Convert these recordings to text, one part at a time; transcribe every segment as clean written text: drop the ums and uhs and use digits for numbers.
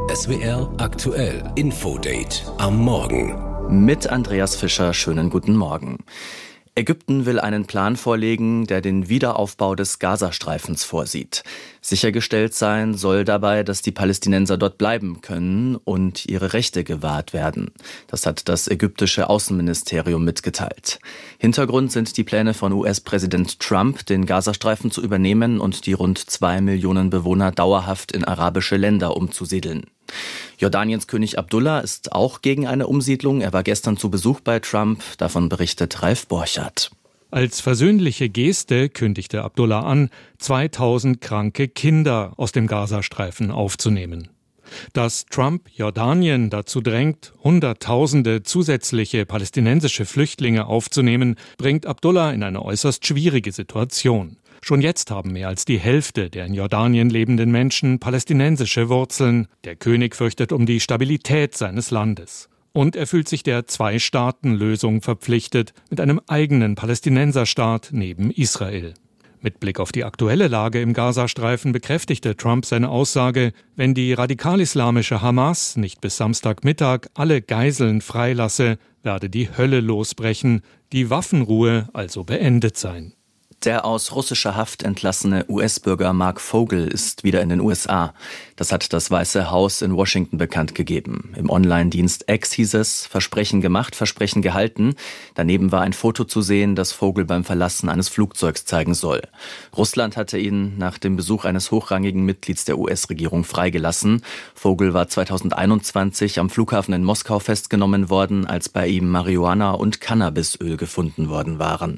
SWR aktuell Infodate am Morgen. Mit Andreas Fischer, schönen guten Morgen. Ägypten will einen Plan vorlegen, der den Wiederaufbau des Gazastreifens vorsieht. Sichergestellt sein soll dabei, dass die Palästinenser dort bleiben können und ihre Rechte gewahrt werden. Das hat das ägyptische Außenministerium mitgeteilt. Hintergrund sind die Pläne von US-Präsident Trump, den Gazastreifen zu übernehmen und die rund 2 Millionen Bewohner dauerhaft in arabische Länder umzusiedeln. Jordaniens König Abdullah ist auch gegen eine Umsiedlung. Er war gestern zu Besuch bei Trump. Davon berichtet Ralf Borchardt. Als versöhnliche Geste kündigte Abdullah an, 2000 kranke Kinder aus dem Gazastreifen aufzunehmen. Dass Trump Jordanien dazu drängt, Hunderttausende zusätzliche palästinensische Flüchtlinge aufzunehmen, bringt Abdullah in eine äußerst schwierige Situation. Schon jetzt haben mehr als die Hälfte der in Jordanien lebenden Menschen palästinensische Wurzeln. Der König fürchtet um die Stabilität seines Landes. Und er fühlt sich der Zwei-Staaten-Lösung verpflichtet, mit einem eigenen Palästinenserstaat neben Israel. Mit Blick auf die aktuelle Lage im Gazastreifen bekräftigte Trump seine Aussage, wenn die radikal-islamische Hamas nicht bis Samstagmittag alle Geiseln freilasse, werde die Hölle losbrechen, die Waffenruhe also beendet sein. Der aus russischer Haft entlassene US-Bürger Mark Vogel ist wieder in den USA. Das hat das Weiße Haus in Washington bekannt gegeben. Im Online-Dienst X hieß es, Versprechen gemacht, Versprechen gehalten. Daneben war ein Foto zu sehen, das Vogel beim Verlassen eines Flugzeugs zeigen soll. Russland hatte ihn nach dem Besuch eines hochrangigen Mitglieds der US-Regierung freigelassen. Vogel war 2021 am Flughafen in Moskau festgenommen worden, als bei ihm Marihuana und Cannabisöl gefunden worden waren.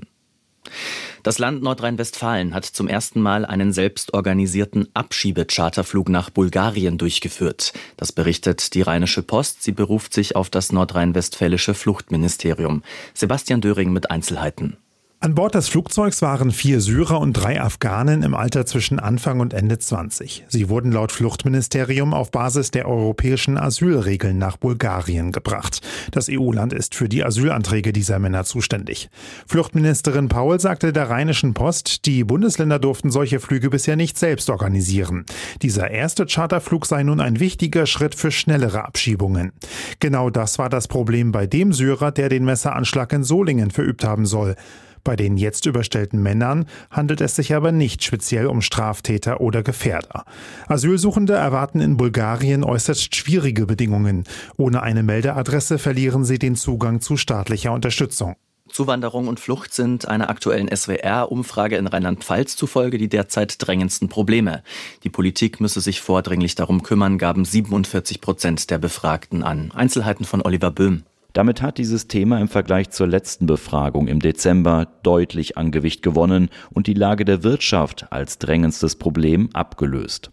Das Land Nordrhein-Westfalen hat zum ersten Mal einen selbstorganisierten Abschiebecharterflug nach Bulgarien durchgeführt. Das berichtet die Rheinische Post. Sie beruft sich auf das nordrhein-westfälische Fluchtministerium. Sebastian Döring mit Einzelheiten. An Bord des Flugzeugs waren 4 Syrer und 3 Afghanen im Alter zwischen Anfang und Ende 20. Sie wurden laut Fluchtministerium auf Basis der europäischen Asylregeln nach Bulgarien gebracht. Das EU-Land ist für die Asylanträge dieser Männer zuständig. Fluchtministerin Paul sagte der Rheinischen Post, die Bundesländer durften solche Flüge bisher nicht selbst organisieren. Dieser erste Charterflug sei nun ein wichtiger Schritt für schnellere Abschiebungen. Genau das war das Problem bei dem Syrer, der den Messeranschlag in Solingen verübt haben soll. Bei den jetzt überstellten Männern handelt es sich aber nicht speziell um Straftäter oder Gefährder. Asylsuchende erwarten in Bulgarien äußerst schwierige Bedingungen. Ohne eine Meldeadresse verlieren sie den Zugang zu staatlicher Unterstützung. Zuwanderung und Flucht sind einer aktuellen SWR-Umfrage in Rheinland-Pfalz zufolge die derzeit drängendsten Probleme. Die Politik müsse sich vordringlich darum kümmern, gaben 47% der Befragten an. Einzelheiten von Oliver Böhm. Damit hat dieses Thema im Vergleich zur letzten Befragung im Dezember deutlich an Gewicht gewonnen und die Lage der Wirtschaft als drängendstes Problem abgelöst.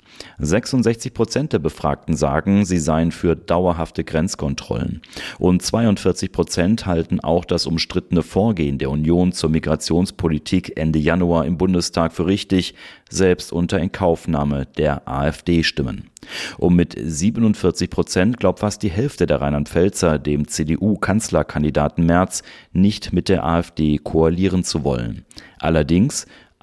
66% der Befragten sagen, sie seien für dauerhafte Grenzkontrollen. Und 42% halten auch das umstrittene Vorgehen der Union zur Migrationspolitik Ende Januar im Bundestag für richtig, selbst unter Inkaufnahme der AfD-Stimmen. Und mit 47% glaubt fast die Hälfte der Rheinland-Pfälzer dem CDU-Kanzlerkandidaten Merz nicht mit der AfD koalieren zu wollen. Allerdings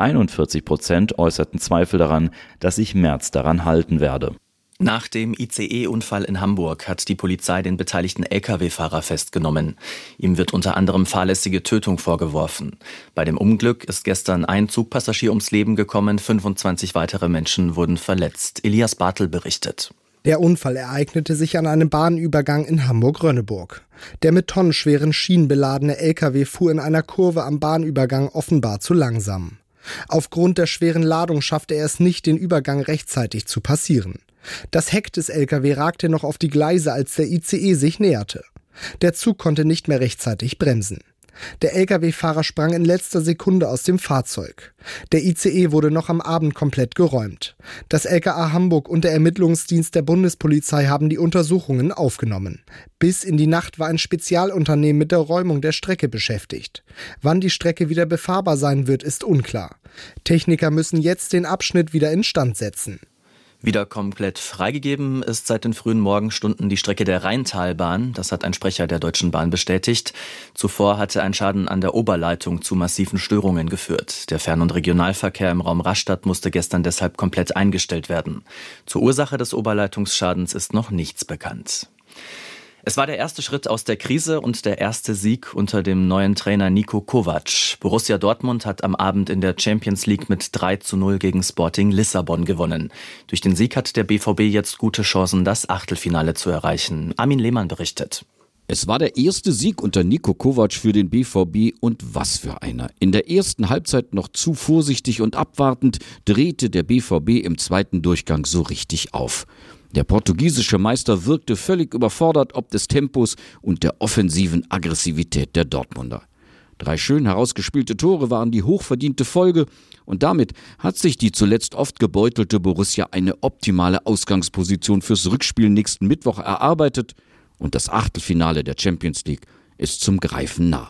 41% äußerten Zweifel daran, dass sich Merz daran halten werde. Nach dem ICE-Unfall in Hamburg hat die Polizei den beteiligten Lkw-Fahrer festgenommen. Ihm wird unter anderem fahrlässige Tötung vorgeworfen. Bei dem Unglück ist gestern ein Zugpassagier ums Leben gekommen, 25 weitere Menschen wurden verletzt. Elias Bartel berichtet. Der Unfall ereignete sich an einem Bahnübergang in Hamburg-Rönneburg. Der mit tonnenschweren Schienen beladene Lkw fuhr in einer Kurve am Bahnübergang offenbar zu langsam. Aufgrund der schweren Ladung schaffte er es nicht, den Übergang rechtzeitig zu passieren. Das Heck des Lkw ragte noch auf die Gleise, als der ICE sich näherte. Der Zug konnte nicht mehr rechtzeitig bremsen. Der Lkw-Fahrer sprang in letzter Sekunde aus dem Fahrzeug. Der ICE wurde noch am Abend komplett geräumt. Das LKA Hamburg und der Ermittlungsdienst der Bundespolizei haben die Untersuchungen aufgenommen. Bis in die Nacht war ein Spezialunternehmen mit der Räumung der Strecke beschäftigt. Wann die Strecke wieder befahrbar sein wird, ist unklar. Techniker müssen jetzt den Abschnitt wieder instand setzen. Wieder komplett freigegeben ist seit den frühen Morgenstunden die Strecke der Rheintalbahn. Das hat ein Sprecher der Deutschen Bahn bestätigt. Zuvor hatte ein Schaden an der Oberleitung zu massiven Störungen geführt. Der Fern- und Regionalverkehr im Raum Rastatt musste gestern deshalb komplett eingestellt werden. Zur Ursache des Oberleitungsschadens ist noch nichts bekannt. Es war der erste Schritt aus der Krise und der erste Sieg unter dem neuen Trainer Niko Kovac. Borussia Dortmund hat am Abend in der Champions League mit 3:0 gegen Sporting Lissabon gewonnen. Durch den Sieg hat der BVB jetzt gute Chancen, das Achtelfinale zu erreichen. Armin Lehmann berichtet. Es war der erste Sieg unter Niko Kovac für den BVB und was für einer. In der ersten Halbzeit noch zu vorsichtig und abwartend drehte der BVB im zweiten Durchgang so richtig auf. Der portugiesische Meister wirkte völlig überfordert ob des Tempos und der offensiven Aggressivität der Dortmunder. 3 schön herausgespielte Tore waren die hochverdiente Folge und damit hat sich die zuletzt oft gebeutelte Borussia eine optimale Ausgangsposition fürs Rückspiel nächsten Mittwoch erarbeitet und das Achtelfinale der Champions League ist zum Greifen nah.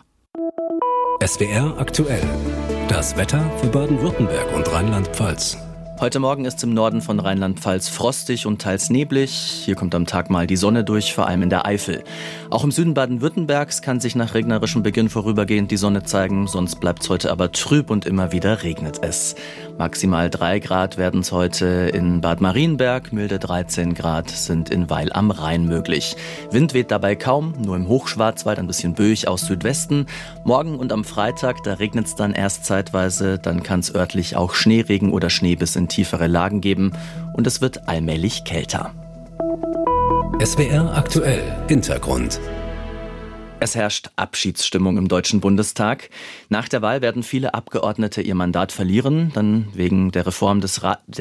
SWR aktuell. Das Wetter für Baden-Württemberg und Rheinland-Pfalz. Heute Morgen ist im Norden von Rheinland-Pfalz frostig und teils neblig. Hier kommt am Tag mal die Sonne durch, vor allem in der Eifel. Auch im Süden Baden-Württembergs kann sich nach regnerischem Beginn vorübergehend die Sonne zeigen. Sonst bleibt es heute aber trüb und immer wieder regnet es. Maximal 3 Grad werden es heute in Bad Marienberg. Milde 13 Grad sind in Weil am Rhein möglich. Wind weht dabei kaum, nur im Hochschwarzwald ein bisschen böig aus Südwesten. Morgen und am Freitag, da regnet es dann erst zeitweise. Dann kann es örtlich auch Schneeregen oder Schneebiss in tiefere Lagen geben und es wird allmählich kälter. SWR aktuell Hintergrund. Es herrscht Abschiedsstimmung im Deutschen Bundestag. Nach der Wahl werden viele Abgeordnete ihr Mandat verlieren. Dann wegen der Reform des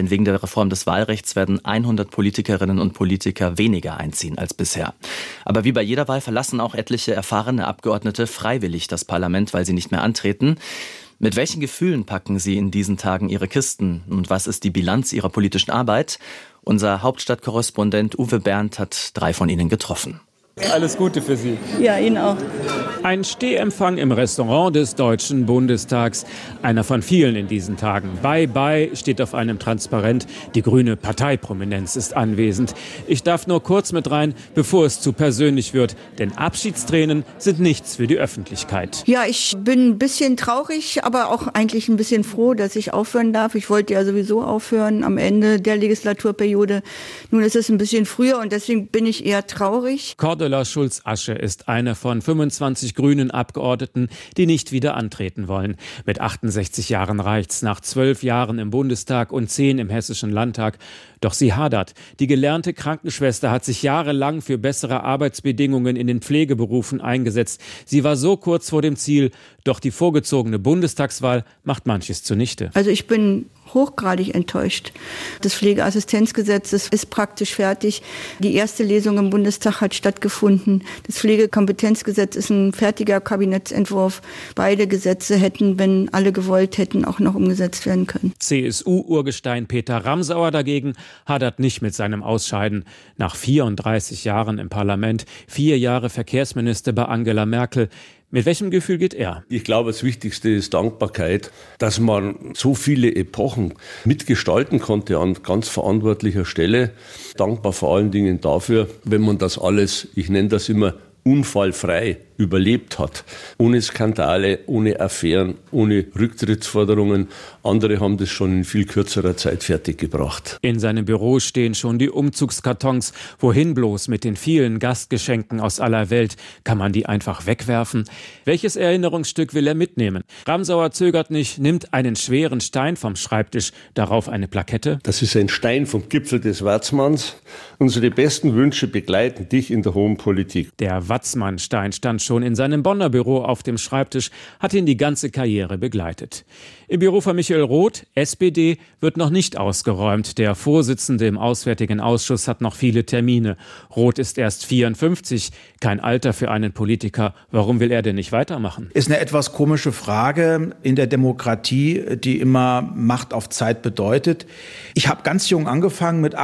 Wahlrechts werden 100 Politikerinnen und Politiker weniger einziehen als bisher. Aber wie bei jeder Wahl verlassen auch etliche erfahrene Abgeordnete freiwillig das Parlament, weil sie nicht mehr antreten. Mit welchen Gefühlen packen Sie in diesen Tagen Ihre Kisten? Und was ist die Bilanz Ihrer politischen Arbeit? Unser Hauptstadtkorrespondent Uwe Berndt hat 3 von ihnen getroffen. Alles Gute für Sie. Ja, Ihnen auch. Ein Stehempfang im Restaurant des Deutschen Bundestags. Einer von vielen in diesen Tagen. Bye bye steht auf einem Transparent. Die grüne Parteiprominenz ist anwesend. Ich darf nur kurz mit rein, bevor es zu persönlich wird. Denn Abschiedstränen sind nichts für die Öffentlichkeit. Ja, ich bin ein bisschen traurig, aber auch eigentlich ein bisschen froh, dass ich aufhören darf. Ich wollte ja sowieso aufhören am Ende der Legislaturperiode. Nun ist es ein bisschen früher und deswegen bin ich eher traurig. Cordula Schulz-Asche ist eine von 25 grünen Abgeordneten, die nicht wieder antreten wollen. Mit 68 Jahren reicht's. Nach 12 Jahren im Bundestag und 10 im Hessischen Landtag. Doch sie hadert. Die gelernte Krankenschwester hat sich jahrelang für bessere Arbeitsbedingungen in den Pflegeberufen eingesetzt. Sie war so kurz vor dem Ziel, doch die vorgezogene Bundestagswahl macht manches zunichte. Also ich bin hochgradig enttäuscht. Das Pflegeassistenzgesetz ist praktisch fertig. Die erste Lesung im Bundestag hat stattgefunden. Das Pflegekompetenzgesetz ist ein fertiger Kabinettsentwurf. Beide Gesetze hätten, wenn alle gewollt hätten, auch noch umgesetzt werden können. CSU-Urgestein Peter Ramsauer dagegen hadert nicht mit seinem Ausscheiden. Nach 34 Jahren im Parlament, 4 Jahre Verkehrsminister bei Angela Merkel. Mit welchem Gefühl geht er? Ich glaube, das Wichtigste ist Dankbarkeit, dass man so viele Epochen mitgestalten konnte an ganz verantwortlicher Stelle. Dankbar vor allen Dingen dafür, wenn man das alles, ich nenne das immer, unfallfrei überlebt hat. Ohne Skandale, ohne Affären, ohne Rücktrittsforderungen. Andere haben das schon in viel kürzerer Zeit fertiggebracht. In seinem Büro stehen schon die Umzugskartons. Wohin bloß mit den vielen Gastgeschenken aus aller Welt? Kann man die einfach wegwerfen? Welches Erinnerungsstück will er mitnehmen? Ramsauer zögert nicht, nimmt einen schweren Stein vom Schreibtisch, darauf eine Plakette. Das ist ein Stein vom Gipfel des Watzmanns. Unsere besten Wünsche begleiten dich in der hohen Politik. Der Watzmann-Stein stand schon in seinem Bonner Büro auf dem Schreibtisch, hat ihn die ganze Karriere begleitet. Im Büro von Michael Roth, SPD, wird noch nicht ausgeräumt. Der Vorsitzende im Auswärtigen Ausschuss hat noch viele Termine. Roth ist erst 54, kein Alter für einen Politiker. Warum will er denn nicht weitermachen? Ist eine etwas komische Frage in der Demokratie, die immer Macht auf Zeit bedeutet. Ich habe ganz jung angefangen mit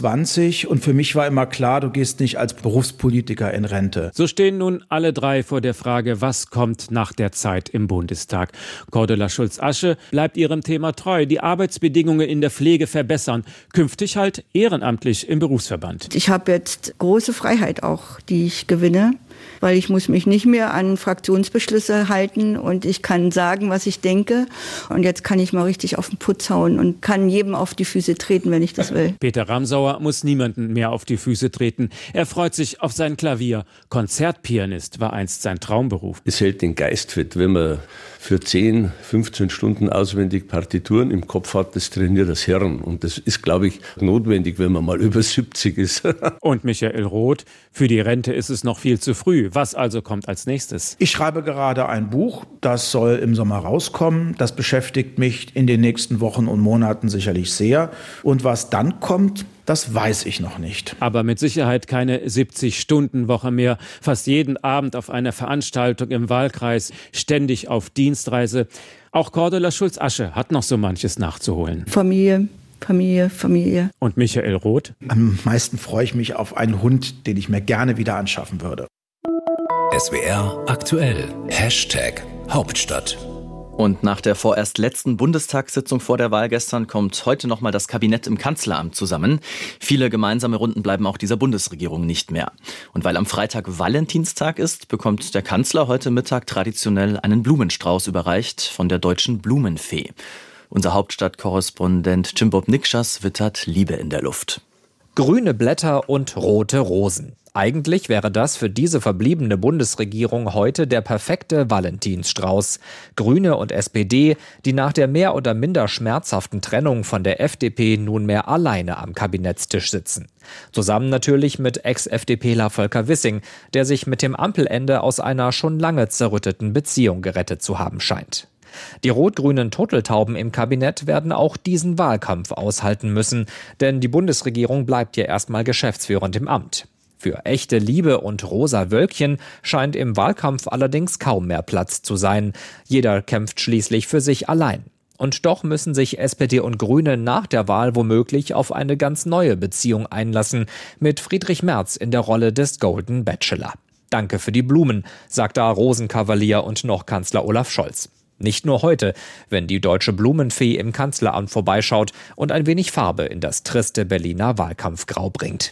28 und für mich war immer klar, du gehst nicht als Berufspolitiker in Rente. So stehen nun alle 3 vor der Frage, was kommt nach der Zeit im Bundestag. Cordula Schulz-Asche Asche bleibt ihrem Thema treu. Die Arbeitsbedingungen in der Pflege verbessern. Künftig halt ehrenamtlich im Berufsverband. Ich habe jetzt große Freiheit auch, die ich gewinne, weil ich muss mich nicht mehr an Fraktionsbeschlüsse halten und ich kann sagen, was ich denke. Und jetzt kann ich mal richtig auf den Putz hauen und kann jedem auf die Füße treten, wenn ich das will. Peter Ramsauer muss niemanden mehr auf die Füße treten. Er freut sich auf sein Klavier. Konzertpianist war einst sein Traumberuf. Es hält den Geist fit, wenn man für 10, 15 Stunden auswendig Partituren im Kopf hat, das trainiert das Hirn. Und das ist, glaube ich, notwendig, wenn man mal über 70 ist. Und Michael Roth, für die Rente ist es noch viel zu früh. Was also kommt als nächstes? Ich schreibe gerade ein Buch, das soll im Sommer rauskommen. Das beschäftigt mich in den nächsten Wochen und Monaten sicherlich sehr. Und was dann kommt, das weiß ich noch nicht. Aber mit Sicherheit keine 70-Stunden-Woche mehr. Fast jeden Abend auf einer Veranstaltung im Wahlkreis, ständig auf Dienstreise. Auch Cordula Schulz-Asche hat noch so manches nachzuholen. Familie. Und Michael Roth? Am meisten freue ich mich auf einen Hund, den ich mir gerne wieder anschaffen würde. SWR aktuell. #Hauptstadt. Und nach der vorerst letzten Bundestagssitzung vor der Wahl gestern kommt heute nochmal das Kabinett im Kanzleramt zusammen. Viele gemeinsame Runden bleiben auch dieser Bundesregierung nicht mehr. Und weil am Freitag Valentinstag ist, bekommt der Kanzler heute Mittag traditionell einen Blumenstrauß überreicht von der Deutschen Blumenfee. Unser Hauptstadtkorrespondent Cimbob Nikschas wittert Liebe in der Luft. Grüne Blätter und rote Rosen. Eigentlich wäre das für diese verbliebene Bundesregierung heute der perfekte Valentinsstrauß. Grüne und SPD, die nach der mehr oder minder schmerzhaften Trennung von der FDP nunmehr alleine am Kabinettstisch sitzen. Zusammen natürlich mit Ex-FDPler Volker Wissing, der sich mit dem Ampelende aus einer schon lange zerrütteten Beziehung gerettet zu haben scheint. Die rot-grünen Turteltauben im Kabinett werden auch diesen Wahlkampf aushalten müssen, denn die Bundesregierung bleibt ja erstmal geschäftsführend im Amt. Für echte Liebe und rosa Wölkchen scheint im Wahlkampf allerdings kaum mehr Platz zu sein. Jeder kämpft schließlich für sich allein. Und doch müssen sich SPD und Grüne nach der Wahl womöglich auf eine ganz neue Beziehung einlassen, mit Friedrich Merz in der Rolle des Golden Bachelor. Danke für die Blumen, sagt da Rosenkavalier und noch Kanzler Olaf Scholz. Nicht nur heute, wenn die Deutsche Blumenfee im Kanzleramt vorbeischaut und ein wenig Farbe in das triste Berliner Wahlkampfgrau bringt.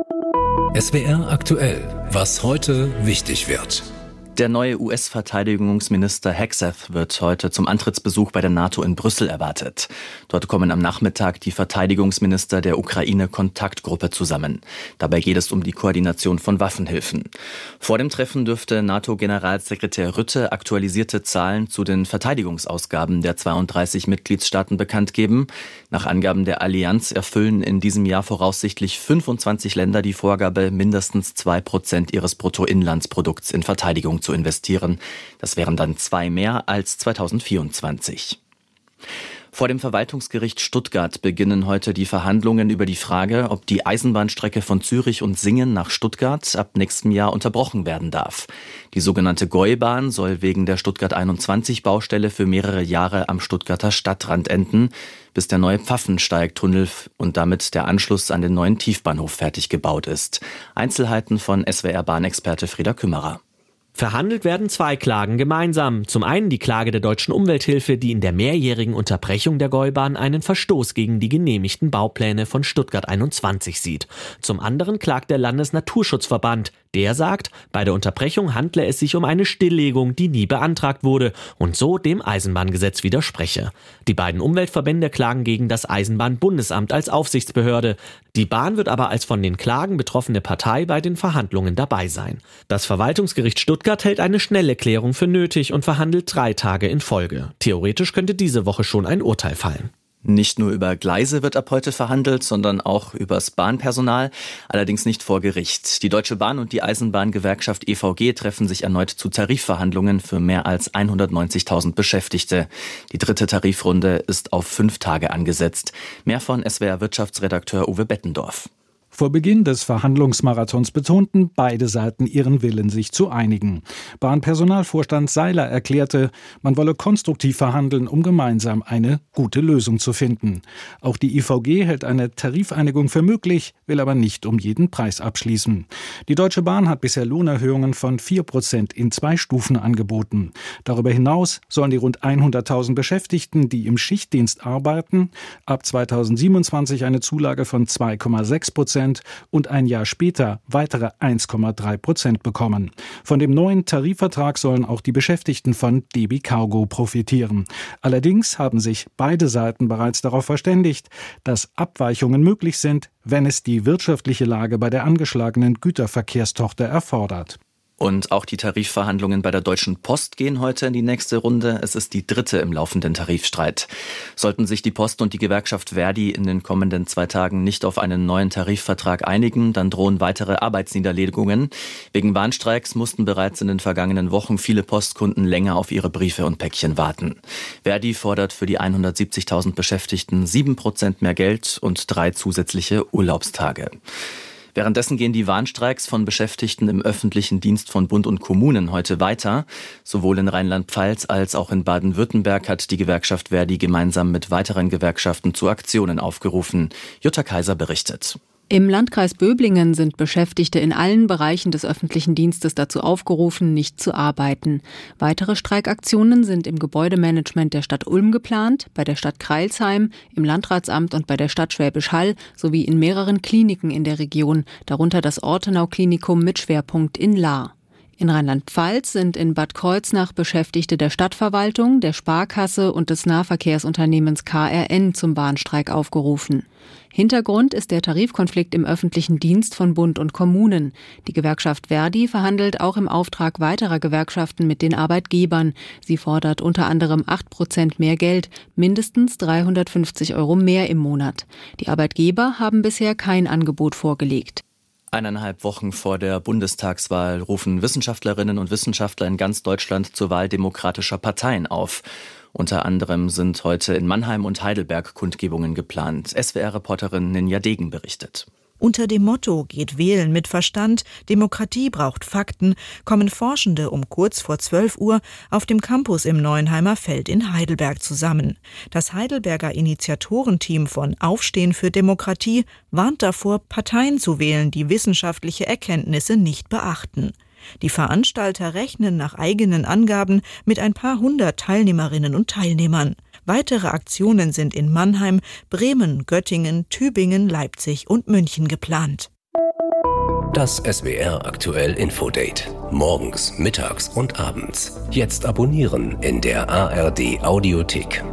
SWR aktuell. Was heute wichtig wird. Der neue US-Verteidigungsminister Hegseth wird heute zum Antrittsbesuch bei der NATO in Brüssel erwartet. Dort kommen am Nachmittag die Verteidigungsminister der Ukraine-Kontaktgruppe zusammen. Dabei geht es um die Koordination von Waffenhilfen. Vor dem Treffen dürfte NATO-Generalsekretär Rutte aktualisierte Zahlen zu den Verteidigungsausgaben der 32 Mitgliedstaaten bekannt geben. Nach Angaben der Allianz erfüllen in diesem Jahr voraussichtlich 25 Länder die Vorgabe, mindestens 2% ihres Bruttoinlandsprodukts in Verteidigung zu investieren. Das wären dann 2 mehr als 2024. Vor dem Verwaltungsgericht Stuttgart beginnen heute die Verhandlungen über die Frage, ob die Eisenbahnstrecke von Zürich und Singen nach Stuttgart ab nächstem Jahr unterbrochen werden darf. Die sogenannte Gäubahn soll wegen der Stuttgart 21-Baustelle für mehrere Jahre am Stuttgarter Stadtrand enden, bis der neue Pfaffensteigtunnel und damit der Anschluss an den neuen Tiefbahnhof fertig gebaut ist. Einzelheiten von SWR-Bahnexperte Frieda Kümmerer. Verhandelt werden 2 Klagen gemeinsam. Zum einen die Klage der Deutschen Umwelthilfe, die in der mehrjährigen Unterbrechung der Gäubahn einen Verstoß gegen die genehmigten Baupläne von Stuttgart 21 sieht. Zum anderen klagt der Landesnaturschutzverband. Der sagt, bei der Unterbrechung handle es sich um eine Stilllegung, die nie beantragt wurde und so dem Eisenbahngesetz widerspreche. Die beiden Umweltverbände klagen gegen das Eisenbahnbundesamt als Aufsichtsbehörde. Die Bahn wird aber als von den Klagen betroffene Partei bei den Verhandlungen dabei sein. Das Verwaltungsgericht Stuttgart hält eine schnelle Klärung für nötig und verhandelt 3 Tage in Folge. Theoretisch könnte diese Woche schon ein Urteil fallen. Nicht nur über Gleise wird ab heute verhandelt, sondern auch übers Bahnpersonal, allerdings nicht vor Gericht. Die Deutsche Bahn und die Eisenbahngewerkschaft EVG treffen sich erneut zu Tarifverhandlungen für mehr als 190.000 Beschäftigte. Die 3. Tarifrunde ist auf 5 Tage angesetzt. Mehr von SWR-Wirtschaftsredakteur Uwe Bettendorf. Vor Beginn des Verhandlungsmarathons betonten beide Seiten ihren Willen, sich zu einigen. Bahnpersonalvorstand Seiler erklärte, man wolle konstruktiv verhandeln, um gemeinsam eine gute Lösung zu finden. Auch die IVG hält eine Tarifeinigung für möglich, will aber nicht um jeden Preis abschließen. Die Deutsche Bahn hat bisher Lohnerhöhungen von 4% in 2 Stufen angeboten. Darüber hinaus sollen die rund 100.000 Beschäftigten, die im Schichtdienst arbeiten, ab 2027 eine Zulage von 2,6% und ein Jahr später weitere 1,3% bekommen. Von dem neuen Tarifvertrag sollen auch die Beschäftigten von DB Cargo profitieren. Allerdings haben sich beide Seiten bereits darauf verständigt, dass Abweichungen möglich sind, wenn es die wirtschaftliche Lage bei der angeschlagenen Güterverkehrstochter erfordert. Und auch die Tarifverhandlungen bei der Deutschen Post gehen heute in die nächste Runde. Es ist die 3. im laufenden Tarifstreit. Sollten sich die Post und die Gewerkschaft Verdi in den kommenden 2 Tagen nicht auf einen neuen Tarifvertrag einigen, dann drohen weitere Arbeitsniederlegungen. Wegen Warnstreiks mussten bereits in den vergangenen Wochen viele Postkunden länger auf ihre Briefe und Päckchen warten. Verdi fordert für die 170.000 Beschäftigten 7% mehr Geld und 3 zusätzliche Urlaubstage. Währenddessen gehen die Warnstreiks von Beschäftigten im öffentlichen Dienst von Bund und Kommunen heute weiter. Sowohl in Rheinland-Pfalz als auch in Baden-Württemberg hat die Gewerkschaft Verdi gemeinsam mit weiteren Gewerkschaften zu Aktionen aufgerufen. Jutta Kaiser berichtet. Im Landkreis Böblingen sind Beschäftigte in allen Bereichen des öffentlichen Dienstes dazu aufgerufen, nicht zu arbeiten. Weitere Streikaktionen sind im Gebäudemanagement der Stadt Ulm geplant, bei der Stadt Crailsheim, im Landratsamt und bei der Stadt Schwäbisch Hall sowie in mehreren Kliniken in der Region, darunter das Ortenau-Klinikum mit Schwerpunkt in Lahr. In Rheinland-Pfalz sind in Bad Kreuznach Beschäftigte der Stadtverwaltung, der Sparkasse und des Nahverkehrsunternehmens KRN zum Warnstreik aufgerufen. Hintergrund ist der Tarifkonflikt im öffentlichen Dienst von Bund und Kommunen. Die Gewerkschaft Verdi verhandelt auch im Auftrag weiterer Gewerkschaften mit den Arbeitgebern. Sie fordert unter anderem 8% mehr Geld, mindestens 350 € mehr im Monat. Die Arbeitgeber haben bisher kein Angebot vorgelegt. 1,5 Wochen vor der Bundestagswahl rufen Wissenschaftlerinnen und Wissenschaftler in ganz Deutschland zur Wahl demokratischer Parteien auf. Unter anderem sind heute in Mannheim und Heidelberg Kundgebungen geplant. SWR-Reporterin Ninja Degen berichtet. Unter dem Motto »Geht wählen mit Verstand, Demokratie braucht Fakten« kommen Forschende um kurz vor 12 Uhr auf dem Campus im Neuenheimer Feld in Heidelberg zusammen. Das Heidelberger Initiatorenteam von Aufstehen für Demokratie warnt davor, Parteien zu wählen, die wissenschaftliche Erkenntnisse nicht beachten. Die Veranstalter rechnen nach eigenen Angaben mit ein paar 100 Teilnehmerinnen und Teilnehmern. Weitere Aktionen sind in Mannheim, Bremen, Göttingen, Tübingen, Leipzig und München geplant. Das SWR aktuell Infodate. Morgens, mittags und abends. Jetzt abonnieren in der ARD Audiothek.